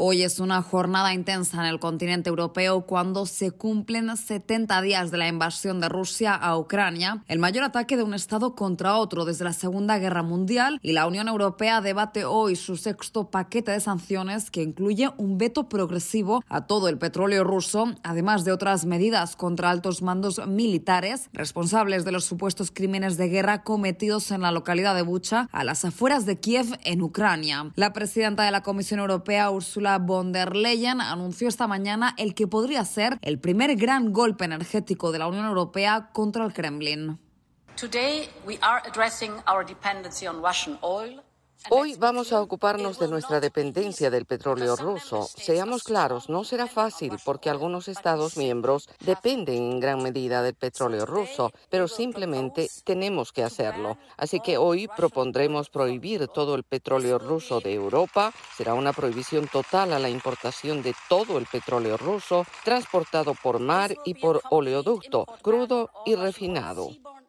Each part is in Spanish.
Hoy es una jornada intensa en el continente europeo cuando se cumplen 70 días de la invasión de Rusia a Ucrania, el mayor ataque de un Estado contra otro desde la Segunda Guerra Mundial, y la Unión Europea debate hoy su sexto paquete de sanciones que incluye un veto progresivo a todo el petróleo ruso, además de otras medidas contra altos mandos militares responsables de los supuestos crímenes de guerra cometidos en la localidad de Bucha, a las afueras de Kiev, en Ucrania. La presidenta de la Comisión Europea, Ursula von der Leyen, anunció esta mañana el que podría ser el primer gran golpe energético de la Unión Europea contra el Kremlin. Hoy vamos a ocuparnos de nuestra dependencia del petróleo ruso. Seamos claros, no será fácil porque algunos Estados miembros dependen en gran medida del petróleo ruso, pero simplemente tenemos que hacerlo. Así que hoy propondremos prohibir todo el petróleo ruso de Europa. Será una prohibición total a la importación de todo el petróleo ruso transportado por mar y por oleoducto, crudo y refinado.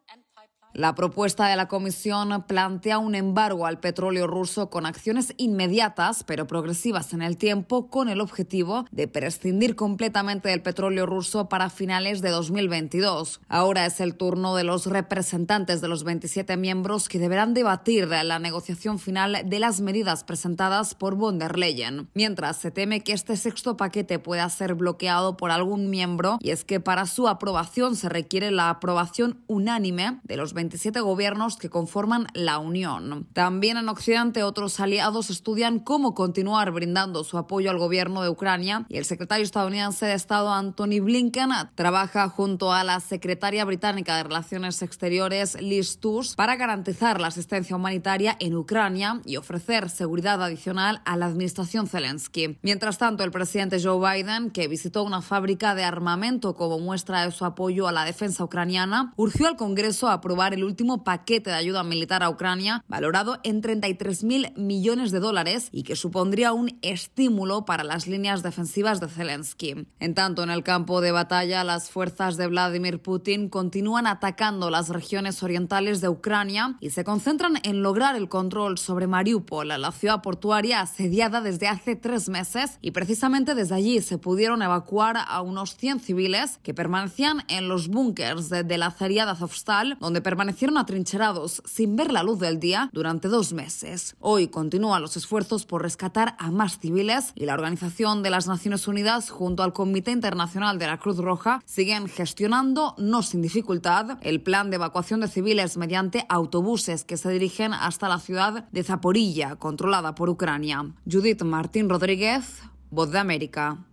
La propuesta de la Comisión plantea un embargo al petróleo ruso con acciones inmediatas, pero progresivas en el tiempo, con el objetivo de prescindir completamente del petróleo ruso para finales de 2022. Ahora es el turno de los representantes de los 27 miembros que deberán debatir la negociación final de las medidas presentadas por von der Leyen. Mientras, se teme que este sexto paquete pueda ser bloqueado por algún miembro, y es que para su aprobación se requiere la aprobación unánime de los 27 gobiernos que conforman la Unión. También en Occidente, otros aliados estudian cómo continuar brindando su apoyo al gobierno de Ucrania, y el secretario estadounidense de Estado Antony Blinken trabaja junto a la secretaria británica de Relaciones Exteriores Liz Truss para garantizar la asistencia humanitaria en Ucrania y ofrecer seguridad adicional a la administración Zelensky. Mientras tanto, el presidente Joe Biden, que visitó una fábrica de armamento como muestra de su apoyo a la defensa ucraniana, urgió al Congreso a aprobar el último paquete de ayuda militar a Ucrania, valorado en $33.000 millones y que supondría un estímulo para las líneas defensivas de Zelensky. En tanto, en el campo de batalla, las fuerzas de Vladimir Putin continúan atacando las regiones orientales de Ucrania y se concentran en lograr el control sobre Mariupol, la ciudad portuaria asediada desde hace 3 meses, y precisamente desde allí se pudieron evacuar a unos 100 civiles que permanecían en los búnkers de la acería de Azovstal, donde permanecieron atrincherados sin ver la luz del día durante 2 meses. Hoy continúan los esfuerzos por rescatar a más civiles, y la Organización de las Naciones Unidas junto al Comité Internacional de la Cruz Roja siguen gestionando, no sin dificultad, el plan de evacuación de civiles mediante autobuses que se dirigen hasta la ciudad de Zaporilla, controlada por Ucrania. Judith Martín Rodríguez, Voz de América.